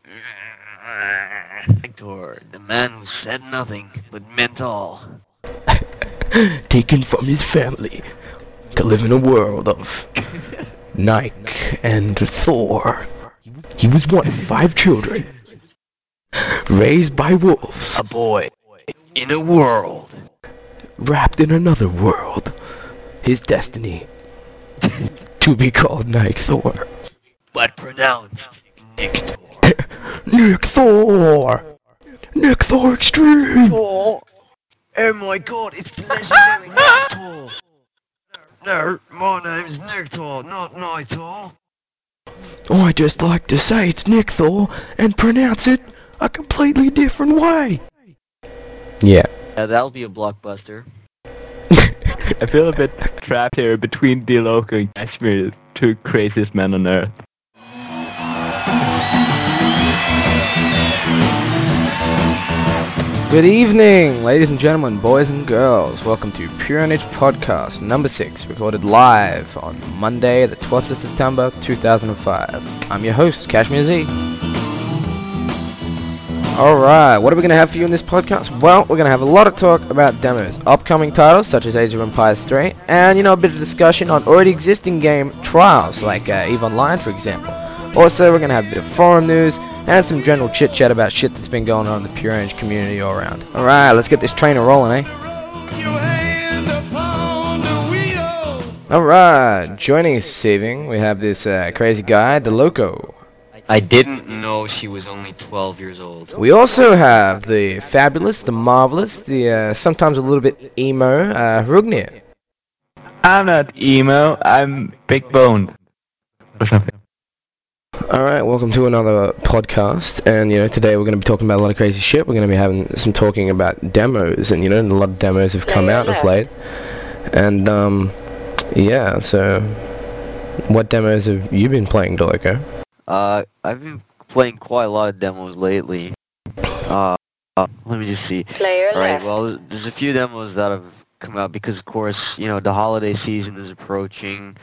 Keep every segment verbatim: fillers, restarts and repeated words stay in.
Hector, the man who said nothing but meant all. Taken from his family to live in a world of Nike and Thor. He was one of five children, raised by wolves. A boy in a world. Wrapped in another world. His destiny to be called Nike Thor. But pronounced Nick Thor. Nick Thor! Nick Thor Extreme! Thor! Oh my god, it's legendary Nick Thor! No, my name's Nick Thor, not Night Thor. I just like to say it's Nick Thor and pronounce it a completely different way. Yeah. Yeah, that'll be a blockbuster. I feel a bit trapped here between D-Loco and Kashmir, two craziest men on earth. Good evening, ladies and gentlemen, boys and girls. Welcome to Pure N H Podcast number six, recorded live on Monday, the twelfth of September, two thousand five. I'm your host, Kashmir Z. Alright, what are we going to have for you in this podcast? Well, we're going to have a lot of talk about demos, upcoming titles such as Age of Empires three, and, you know, a bit of discussion on already existing game trials, like uh, EVE Online, for example. Also, we're going to have a bit of forum news, and some general chit-chat about shit that's been going on in the Pure N H community all around. Alright, let's get this train a-rolling, eh? Alright, joining us this evening, we have this uh, crazy guy, D-Loco. I didn't know she was only twelve years old. We also have the fabulous, the marvelous, the uh, sometimes a little bit emo, uh, Rugnir. I'm not emo, I'm big boned. Or something. Alright, welcome to another podcast, and, you know, today we're going to be talking about a lot of crazy shit. We're going to be having some talking about demos, and, you know, a lot of demos have come out of late. And, um, yeah, so, what demos have you been playing, D-Loco? Uh, I've been playing quite a lot of demos lately. Uh, uh let me just see. Player All right, left. well, there's a few demos that have come out because, of course, you know, the holiday season is approaching.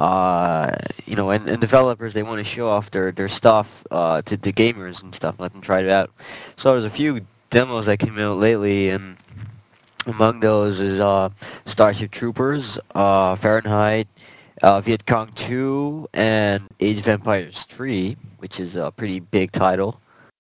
Uh, you know, and, and developers, they want to show off their, their stuff, uh, to the gamers and stuff, let them try it out. So there's a few demos that came out lately, and among those is, uh, Starship Troopers, uh, Fahrenheit, uh, Viet Cong two, and Age of Empires three, which is a pretty big title.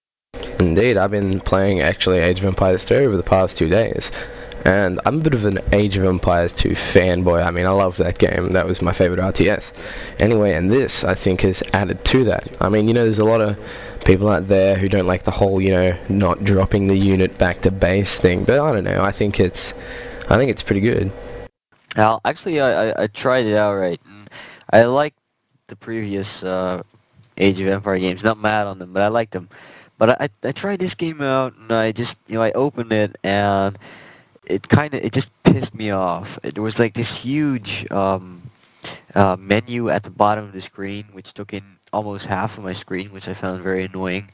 Indeed, I've been playing, actually, Age of Empires three over the past two days. And I'm a bit of an Age of Empires two fanboy. I mean, I love that game. That was my favorite R T S. Anyway, and this, I think, has added to that. I mean, you know, there's a lot of people out there who don't like the whole, you know, not dropping the unit back to base thing. But I don't know. I think it's, I think it's pretty good. Well, actually, I, I, I tried it out, right? And I liked the previous uh, Age of Empire games. Not mad on them, but I liked them. But I, I tried this game out, and I just, you know, I opened it, and it kind of, it just pissed me off. It, there was like this huge um, uh, menu at the bottom of the screen, which took in almost half of my screen, which I found very annoying.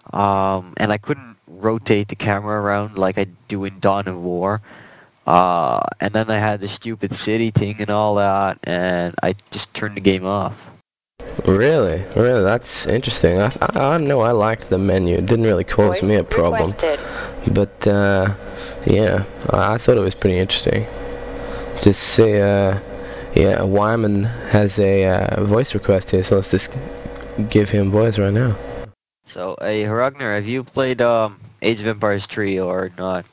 Um, and I couldn't rotate the camera around like I do in Dawn of War. Uh, and then I had the stupid city thing and all that, and I just turned the game off. Really? Really? That's interesting. I, I, I don't know, I liked the menu. It didn't really cause Voice me a problem. requested. But, uh, yeah, I, I thought it was pretty interesting. Just see, uh, yeah, Wyman has a uh, voice request here, so let's just give him voice right now. So, hey, Ragnar, have you played um, Age of Empires three or not?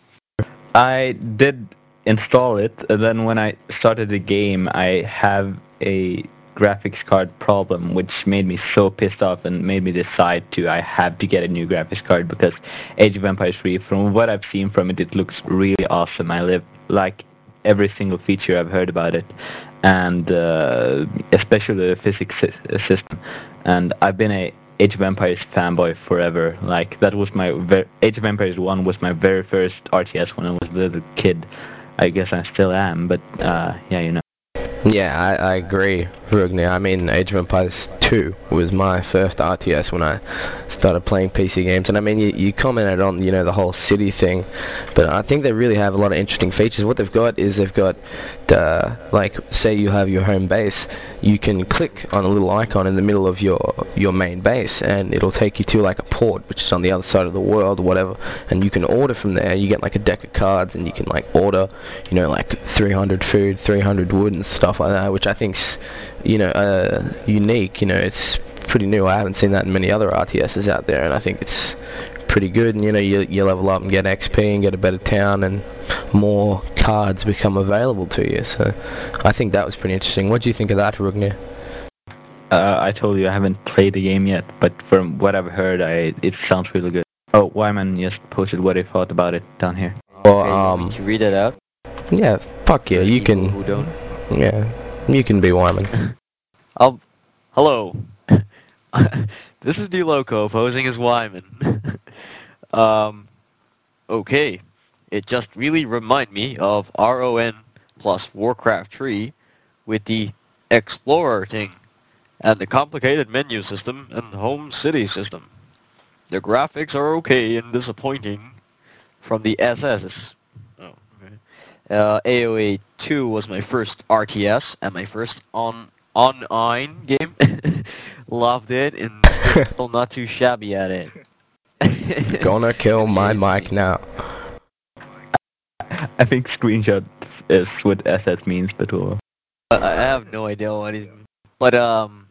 I did install it, and then when I started the game, I have a graphics card problem, which made me so pissed off and made me decide to, I have to get a new graphics card, because Age of Empires three, from what I've seen from it, it looks really awesome. I live, like, every single feature I've heard about it, and uh, especially the physics sy- system. And I've been a Age of Empires fanboy forever. Like, that was my, ver- Age of Empires one was my very first R T S when I was a little kid. I guess I still am, but, uh, yeah, you know. Yeah, I, I agree. Rugni. I mean, Age of Empires two was my first R T S when I started playing P C games. And I mean, you, you commented on, you know, the whole city thing, but I think they really have a lot of interesting features. What they've got is they've got, the, like, say you have your home base, you can click on a little icon in the middle of your, your main base, and it'll take you to, like, a port, which is on the other side of the world or whatever, and you can order from there. You get, like, a deck of cards, and you can, like, order, you know, like, three hundred food, three hundred wood, and stuff like that, which I think's, you know, uh, unique. You know, it's pretty new. I haven't seen that in many other R T Ss out there, and I think it's pretty good. And you know, you, you level up and get X P and get a better town, and more cards become available to you. So I think that was pretty interesting. What do you think of that, Rugni? Uh, I told you I haven't played the game yet, but from what I've heard, I it sounds really good. Oh, Wyman just posted what he thought about it down here. Well, Okay, um, can you read it out? yeah, fuck yeah, you People can, Who don't? yeah, you can be Wyman. I'll, hello. This is D-Loco posing as Wyman. um, okay. It just really reminded me of R O N plus Warcraft three with the Explorer thing and the complicated menu system and home city system. The graphics are okay and disappointing from the S S. Oh, okay. Uh, A O A two was my first R T S and my first on online game. Loved it and still not too shabby at it. Gonna kill my mic now. I think screenshot is what S S means, but uh, I have no idea what it means. But um,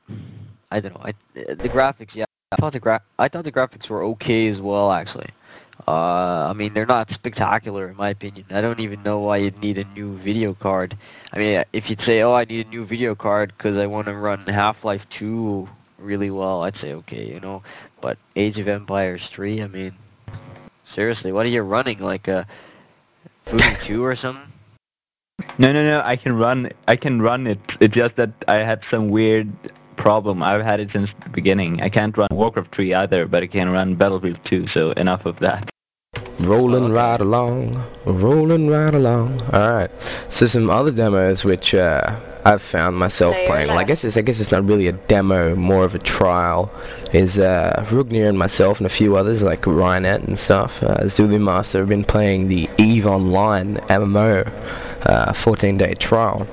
I don't know. I, the graphics, yeah, I thought the gra- I thought the graphics were okay as well, actually. Uh, I mean, they're not spectacular in my opinion. I don't even know why you'd need a new video card. I mean, if you'd say, oh, I need a new video card because I want to run Half-Life two really well, I'd say okay, you know. But Age of Empires three, I mean, seriously, what are you running, like a Voodoo two or something? no, no, no. I can run. I can run it. It's just that I had some weird problem. I've had it since the beginning. I can't run Warcraft three either, but I can run Battlefield two. So enough of that. Rolling right along, rolling right along. Alright, so some other demos which uh, I've found myself Player playing. Well, I left. guess it's I guess it's not really a demo, more of a trial. Is uh, Rugnir and myself and a few others like Ryanet and stuff. Uh, Zulu Master have been playing the EVE Online M M O uh, fourteen day trial.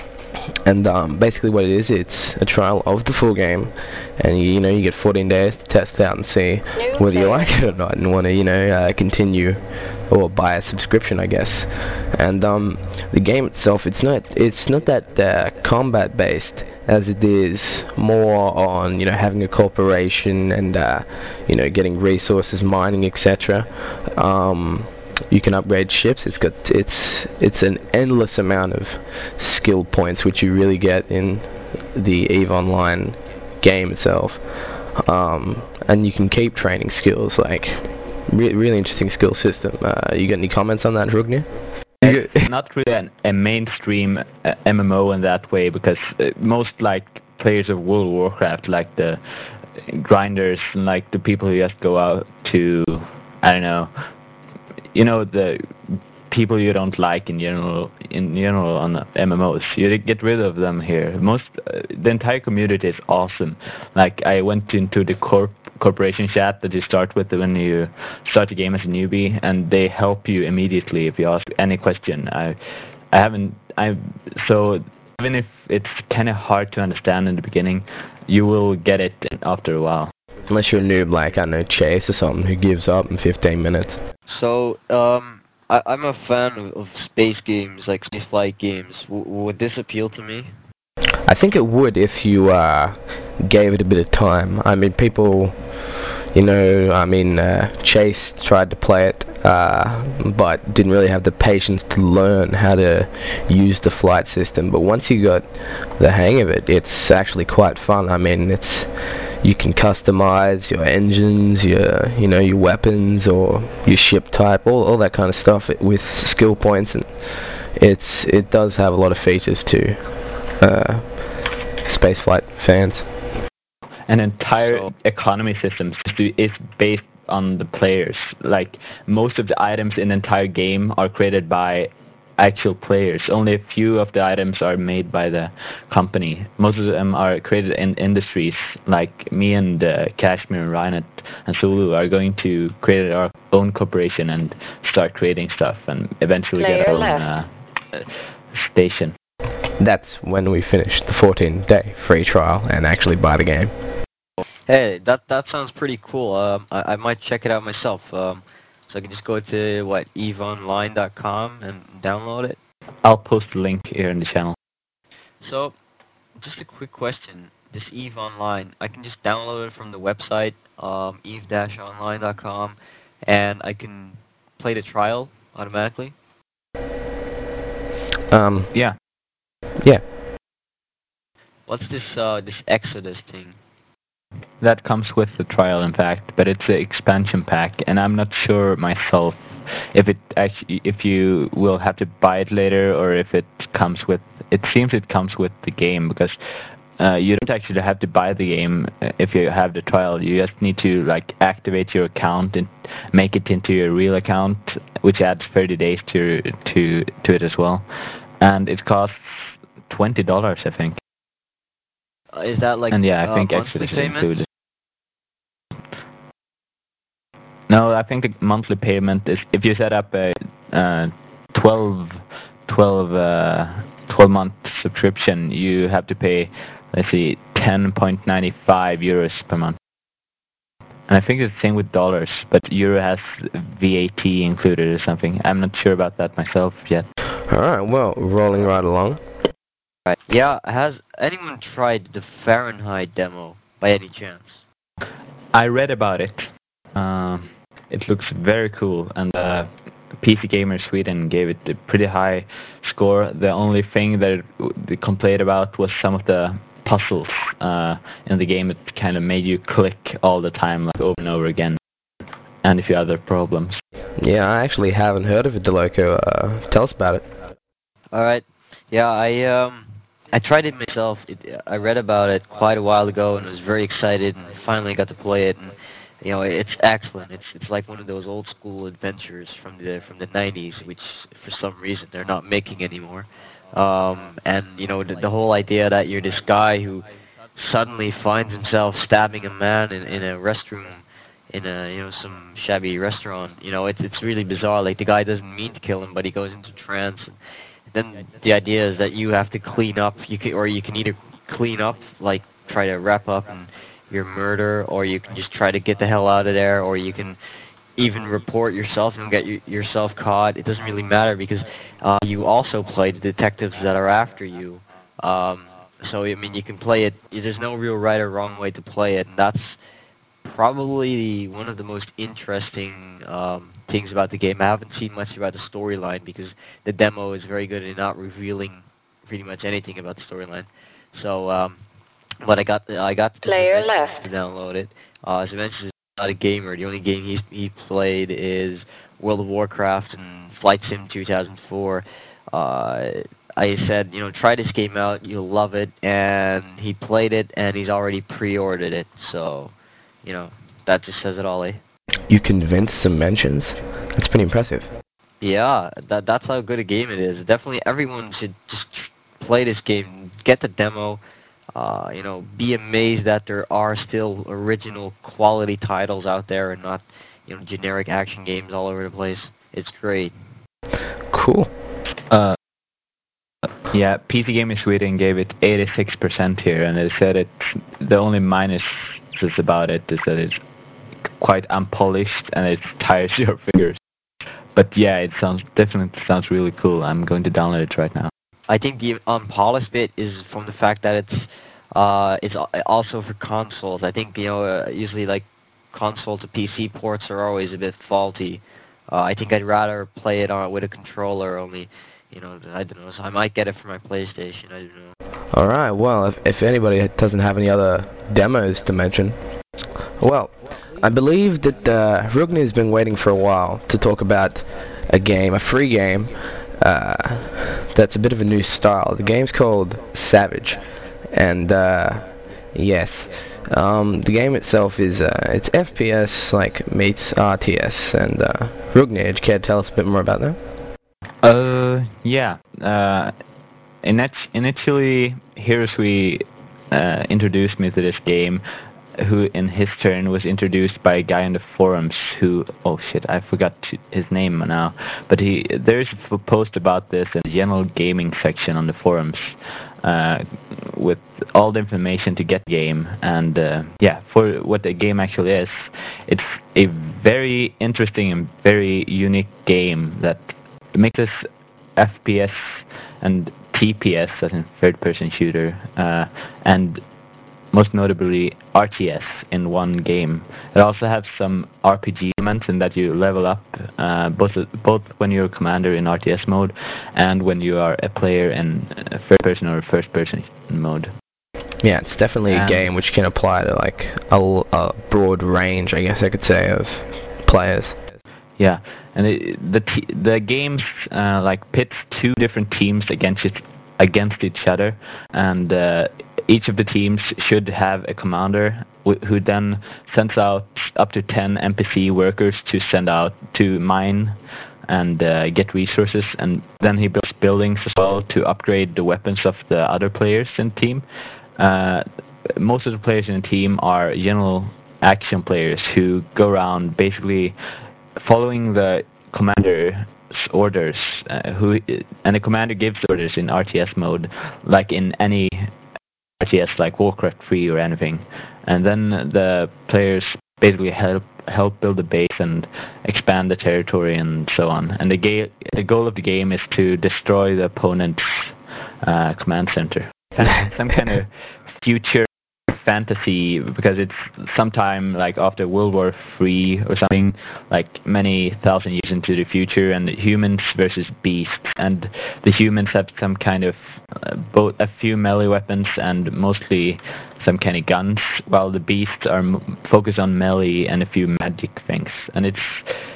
And um, basically what it is, it's a trial of the full game, and you, you know you get fourteen days to test it out and see New whether you player. like it or not, and want to you know uh, continue or buy a subscription, I guess. And um, the game itself, it's not it's not that uh, combat based as it is more on you know having a corporation and uh, you know getting resources, mining, et cetera. Um, you can upgrade ships. It's got it's it's an endless amount of skill points which you really get in the EVE Online game itself, um, and you can keep training skills. Like re- really interesting skill system. Uh, you got any comments on that, Rugnir? You It's not really an, a mainstream uh, M M O in that way, because uh, most like players of World of Warcraft, like the grinders and like the people who just go out to, I don't know, you know, the people you don't like in general, in general on M M Os. You get rid of them here. Most, uh, the entire community is awesome. Like I went into the corp corporation chat that you start with when you start the game as a newbie, and they help you immediately if you ask any question. I, I haven't, I so even if it's kind of hard to understand in the beginning, you will get it after a while. Unless you're a noob like, I don't know, Chase or something, who gives up in fifteen minutes. So, um, I, I'm a fan of, of space games, like space flight games. W- would this appeal to me? I think it would if you uh, gave it a bit of time. I mean, people, you know, I mean, uh, Chase tried to play it, uh, but didn't really have the patience to learn how to use the flight system. But once you got the hang of it, it's actually quite fun. I mean, it's you can customize your engines, your you know your weapons or your ship type, all all that kind of stuff with skill points, and it's it does have a lot of features too. Uh, spaceflight fans. An entire So- economy system is based on the players. Like most of the items in the entire game are created by actual players. Only a few of the items are made by the company. Most of them are created in industries. Like me and uh, Kashmir and Ryan and Sulu are going to create our own corporation and start creating stuff and eventually Player get our own left. uh, station. That's when we finish the fourteen-day free trial and actually buy the game. Hey, that that sounds pretty cool. Um, I, I might check it out myself. Um, so I can just go to, what, eve online dot com and download it? I'll post the link here in the channel. So, just a quick question. This EVE Online, I can just download it from the website, um, eve online dot com, and I can play the trial automatically? Um, Yeah. yeah. What's this, uh, this Exodus thing? That comes with the trial, in fact, but it's an expansion pack, and I'm not sure myself if it actually, if you will have to buy it later or if it comes with. It seems it comes with the game because uh, you don't actually have to buy the game uh, if you have the trial. You just need to like activate your account and make it into your real account, which adds thirty days to to to it as well, and it costs twenty dollars, I think. Uh, is that like And yeah, I uh, think monthly Exodus is payment? included. No, I think the monthly payment is if you set up a uh, twelve, twelve, uh, twelve month subscription, you have to pay, let's see, ten point nine five euros per month. And I think it's the same with dollars, but euro has V A T included or something. I'm not sure about that myself yet. Alright, well, rolling right along. Right. Yeah, has anyone tried the Fahrenheit demo by any chance? I read about it. Um, it looks very cool, and uh, P C Gamer Sweden gave it a pretty high score. The only thing that it, they complained about was some of the puzzles uh, in the game. It kind of made you click all the time, like over and over again, and a few other problems. Yeah, I actually haven't heard of it, Deloco. Uh, tell us about it. Alright. Yeah, I, um... I tried it myself. It, I read about it quite a while ago and was very excited, and finally got to play it. And you know, it's excellent. It's it's like one of those old school adventures from the from the nineties, which for some reason they're not making anymore. Um, and you know, the, the whole idea that you're this guy who suddenly finds himself stabbing a man in, in a restroom, in a you know some shabby restaurant. You know, it's it's really bizarre. Like the guy doesn't mean to kill him, but he goes into trance. And, then the idea is that you have to clean up, you can, or you can either clean up, like try to wrap up in your murder, or you can just try to get the hell out of there, or you can even report yourself and get y- yourself caught. It doesn't really matter because uh, you also play the detectives that are after you. Um, so, I mean, you can play it, there's no real right or wrong way to play it, and that's probably one of the most interesting um, things about the game. I haven't seen much about the storyline because the demo is very good at not revealing pretty much anything about the storyline. So, um, but I got the, I got the Player to left. download it. Uh, as I mentioned, he's not a gamer. The only game he's he played is World of Warcraft and Flight Sim two thousand four. Uh, I said, you know, try this game out. You'll love it. And he played it, and he's already pre-ordered it. So, you know, that just says it all, eh? You convinced some mentions? That's pretty impressive. Yeah, that that's how good a game it is. Definitely everyone should just play this game, get the demo, uh, you know, be amazed that there are still original quality titles out there and not, you know, generic action games all over the place. It's great. Cool. Uh, yeah, P C Gamer Sweden gave it eighty-six percent here, and they said it's the only minus about it is that it's quite unpolished and it tires your fingers. But yeah, it sounds definitely sounds really cool. I'm going to download it right now. I think the unpolished bit is from the fact that it's uh, it's also for consoles. I think, you know, uh, usually like console to P C ports are always a bit faulty. Uh, I think I'd rather play it on with a controller only. You know, I don't know. So I might get it for my PlayStation. I don't know. Alright, well, if, if anybody doesn't have any other demos to mention, well, I believe that uh, Rugni has been waiting for a while to talk about a game, a free game, uh, that's a bit of a new style. The game's called Savage, and uh, yes, um, the game itself is, uh, it's F P S, like, meets R T S, and uh, Rugni, would you care to tell us a bit more about that? Uh, So yeah, uh, init- initially Hirosui uh, introduced me to this game, who in his turn was introduced by a guy on the forums who, oh shit, I forgot to, his name now, but he there's a post about this in the general gaming section on the forums uh, with all the information to get the game, and uh, yeah, for what the game actually is, it's a very interesting and very unique game that makes this F P S and T P S, as in third-person shooter, uh, and most notably R T S in one game. It also has some R P G elements in that you level up uh, both both when you're a commander in R T S mode and when you are a player in uh, third person or first person mode. Yeah, it's definitely um, a game which can apply to like a, a broad range, I guess I could say, of players. Yeah, and it, the t- the games uh, like pits two different teams against it, against each other, and uh, each of the teams should have a commander wh- who then sends out up to ten N P C workers to send out to mine and uh, get resources, and then he builds buildings as well to upgrade the weapons of the other players in the team. Uh, most of the players in the team are general action players who go around basically following the commander's orders, uh, who and the commander gives orders in R T S mode, like in any R T S, like Warcraft three or anything, and then the players basically help help build the base and expand the territory and so on. And the ga- the goal of the game is to destroy the opponent's uh, command center. Some kind of future fantasy, because it's sometime like after World War Three or something, like many thousand years into the future, and humans versus beasts, and the humans have some kind of uh, both a few melee weapons and mostly some kind of guns, while the beasts are m- focused on melee and a few magic things. And it's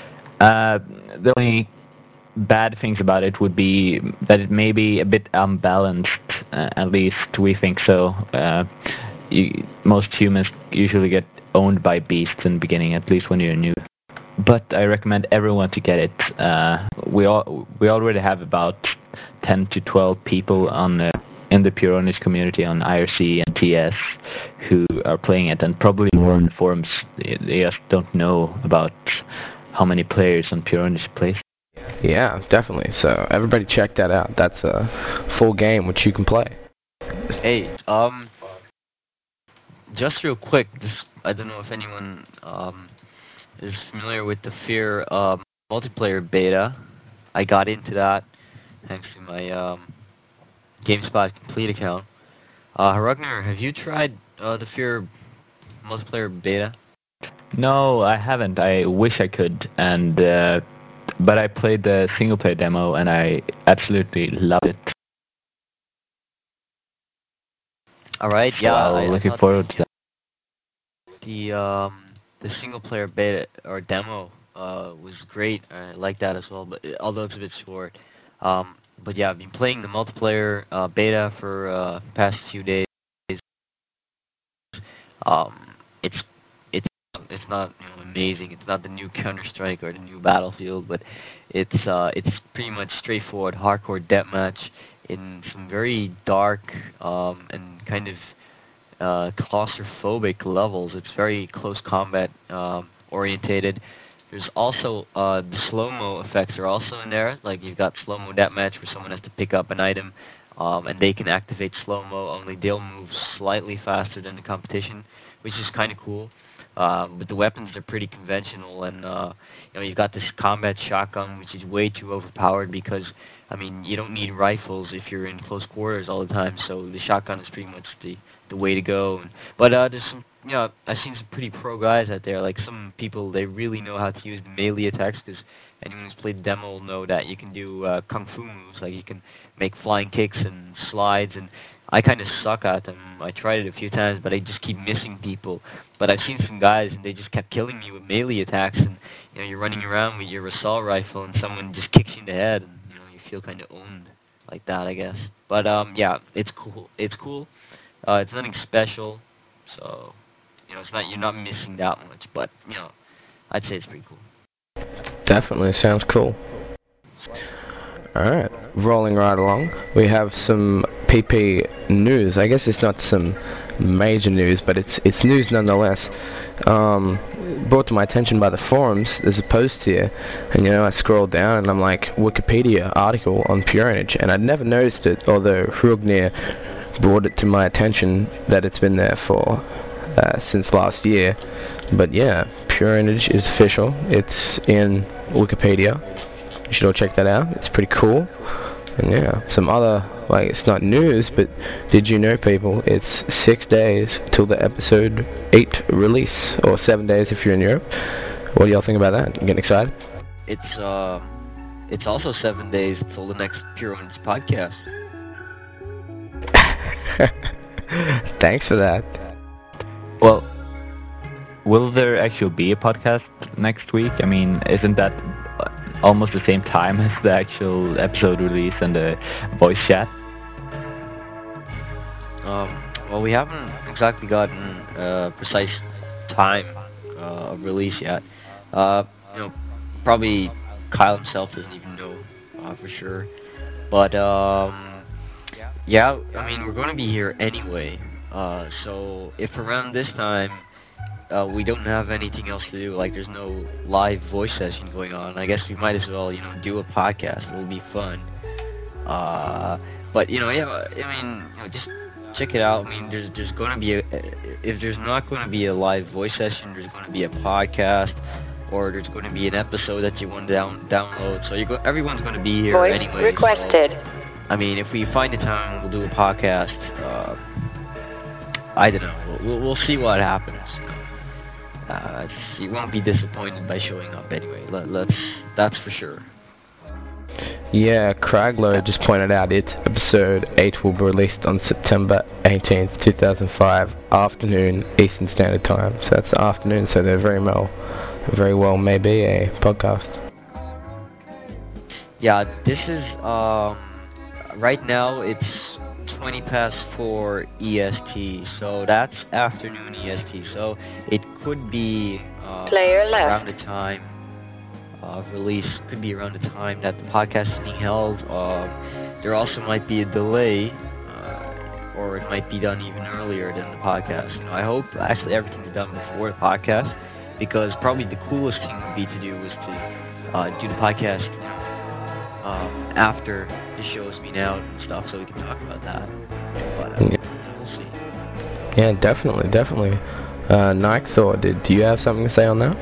uh, the only bad things about it would be that it may be a bit unbalanced, uh, at least we think so. Uh, You, most humans usually get owned by beasts in the beginning, at least when you're new. But I recommend everyone to get it. Uh, we all we already have about ten to twelve people on the, in the Puronish community on I R C and T S who are playing it, and probably more on the forums. They, they just don't know about how many players on Puronish plays. Yeah, definitely. So everybody check that out. That's a full game which you can play. Hey, um... just real quick, this, I don't know if anyone um, is familiar with the Fear um, multiplayer beta. I got into that thanks to my um, GameSpot Complete account. Uh, Ragnar, have you tried uh, the Fear multiplayer beta? No, I haven't. I wish I could, and uh, but I played the single player demo and I absolutely loved it. All right, So yeah, I'm I, looking I forward to that. The um the single player beta or demo uh was great. I like that as well, but although it's a bit short. Um, but yeah, I've been playing the multiplayer uh, beta for uh, past few days. Um, it's it's it's not you know, amazing. It's not the new Counter Strike or the new Battlefield, but it's uh it's pretty much straightforward hardcore deathmatch in some very dark um and kind of uh, claustrophobic levels. It's very close combat um, orientated. There's also uh, the slow-mo effects are also in there. Like you've got slow-mo deathmatch where someone has to pick up an item um, and they can activate slow-mo, only they'll move slightly faster than the competition, which is kind of cool. Uh, but the weapons are pretty conventional, and uh, you know you've got this combat shotgun, which is way too overpowered because, I mean, you don't need rifles if you're in close quarters all the time. So the shotgun is pretty much the the way to go. And, but uh, there's some, you know, I've seen some pretty pro guys out there. Like some people, they really know how to use melee attacks because anyone who's played the demo will know that you can do uh, kung fu moves. Like you can make flying kicks and slides, and I kind of suck at them. I tried it a few times, but I just keep missing people. But I've seen some guys, and they just kept killing me with melee attacks, and you know, you're running around with your assault rifle, and someone just kicks you in the head, and you know, you feel kind of owned like that, I guess. But um, yeah, it's cool. It's cool. Uh, it's nothing special, so you know, it's not you're not missing that much. But you know, I'd say it's pretty cool. Definitely sounds cool. Alright, rolling right along. We have some P P news. I guess it's not some major news, but it's it's news nonetheless. Um, brought to my attention by the forums, there's a post here, and you know, I scrolled down and I'm like, Wikipedia article on Purinage, and I'd never noticed it, although Hrugnir brought it to my attention that it's been there for uh, since last year. But yeah, Purinage is official. It's in Wikipedia. You should all check that out. It's pretty cool. And yeah, some other, like, it's not news, but did you know, people, it's six days till the episode eight release, or seven days if you're in Europe. What do y'all think about that? You getting excited? It's uh, it's also seven days till the next Purinage podcast. Thanks for that. Well, will there actually be a podcast next week? I mean, isn't that almost the same time as the actual episode release and the voice chat? Um, well, we haven't exactly gotten a precise time uh, of release yet. Uh, you know, probably Kyle himself doesn't even know uh, for sure. But um, yeah, I mean, we're going to be here anyway. Uh, so if around this time uh, we don't have anything else to do, like there's no live voice session going on, I guess we might as well, you know, do a podcast. It'll be fun. Uh, but you know, yeah, I mean, you know, just check it out. I mean, there's there's going to be a, if there's not going to be a live voice session, there's going to be a podcast, or there's going to be an episode that you want to down download. So you go, everyone's going to be here Voice anyway. requested. So, I mean, if we find a time, we'll do a podcast. Uh, I don't know. We'll, we'll, we'll see what happens. Uh, you won't be disappointed by showing up anyway. Let, let's. That's for sure. Yeah, Kragler just pointed out it. Episode eight will be released on September eighteenth, two thousand five, afternoon Eastern Standard Time. So that's the afternoon. So they're very well, very well maybe a podcast. Yeah, this is um. Right now it's twenty past four E S T, so that's afternoon E S T. So it could be uh, Player around left. the time of release. Could be around the time that the podcast is being held. Uh, there also might be a delay, uh, or it might be done even earlier than the podcast. You know, I hope actually everything's done before the podcast, because probably the coolest thing would be to do is to uh, do the podcast um, after the show's been out and stuff, so we can talk about that. But uh, we'll see. Yeah, definitely, definitely. Uh, Nike Thor, did do you have something to say on that?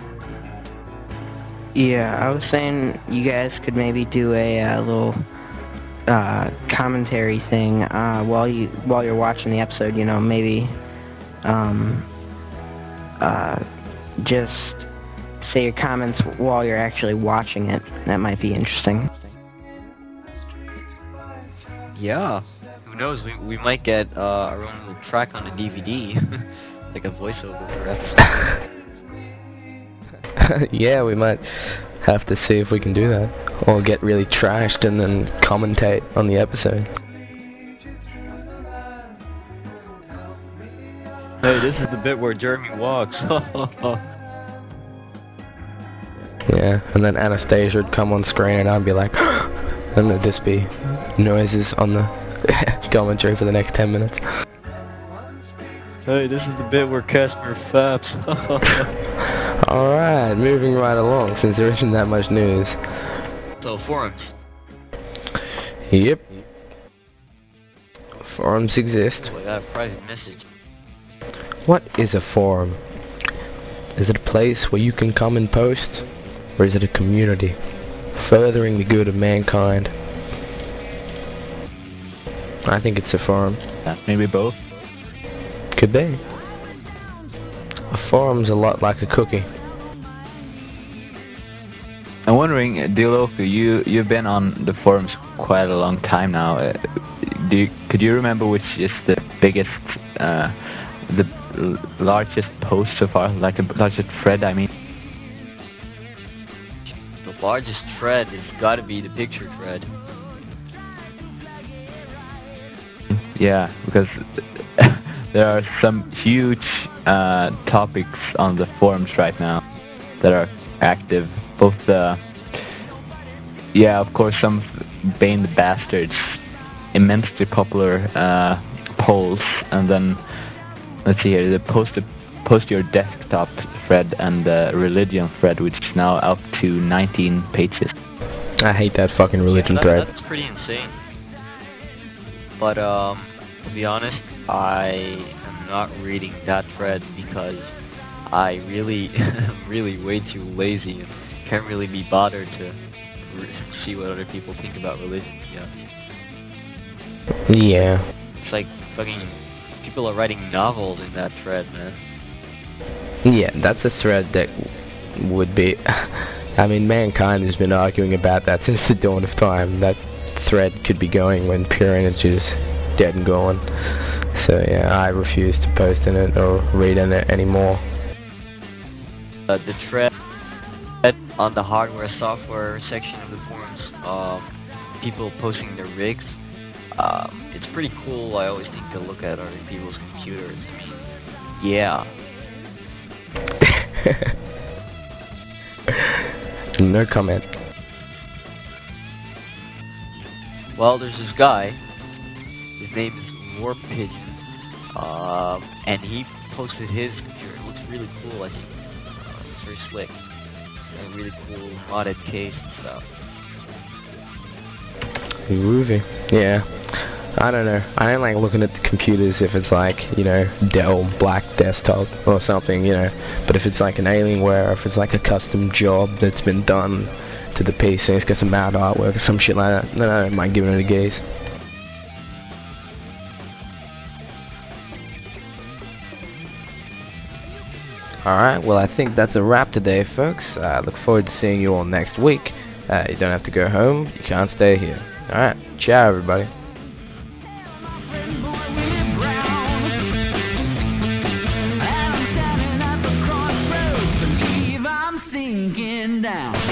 Yeah, I was saying you guys could maybe do a uh, little uh, commentary thing uh, while you while you're watching the episode. You know, maybe um, uh, just say your comments while you're actually watching it. That might be interesting. Yeah, who knows? We we might get uh, our own little track on the D V D, like a voiceover per episode. Yeah, we might have to see if we can do that, or get really trashed and then commentate on the episode. Hey, this is the bit where Jeremy walks. Yeah, and then Anastasia would come on screen and I'd be like, and there'd just be noises on the commentary for the next ten minutes. Hey, this is the bit where Casper faps. Alright, moving right along, since there isn't that much news. So, forums. Yep. Forums exist. Oh, I got a private message. What is a forum? Is it a place where you can come and post? Or is it a community, furthering the good of mankind? I think it's a forum. Maybe both. Could be. A forum's a lot like a cookie. I'm wondering, uh, Diloku, you you've been on the forums quite a long time now. Uh, do you, could you remember which is the biggest, uh, the l- largest post so far, like the largest thread? I mean. The largest thread has got to be the picture thread. Yeah, because there are some huge uh, topics on the forums right now that are active. Both the yeah, of course, some Bane the Bastards, immensely popular uh, polls, and then let's see here, the post post your desktop thread and the religion thread, which is now up to nineteen pages. I hate that fucking religion yeah, that, thread. That's pretty insane. But um, to be honest, I am not reading that thread because I really, really way too lazy and can't really be bothered to re- see what other people think about religion. Yeah. Yeah. It's like fucking people are writing novels in that thread, man. Yeah, that's a thread that would be... I mean, mankind has been arguing about that since the dawn of time. That thread could be going when pure energy is dead and gone. So yeah, I refuse to post in it or read in it anymore. Uh, the thread on the hardware software section of the forums, um, people posting their rigs, um, it's pretty cool. I always think to look at other people's computers. Yeah. No comment. Well, there's this guy. His name is Warp Pigeon, um, and he posted his computer. It looks really cool. I think uh, it's very slick. A really cool modded case and stuff. Groovy. Yeah. I don't know. I don't like looking at the computers if it's like, you know, Dell Black Desktop or something, you know. But if it's like an Alienware, if it's like a custom job that's been done to the P C, it's got some mad artwork or some shit like that, then I don't mind giving it a gaze. Alright, well I think that's a wrap today, folks. I uh, look forward to seeing you all next week. Uh, you don't have to go home, you can't stay here. Alright, ciao everybody. Sinking down.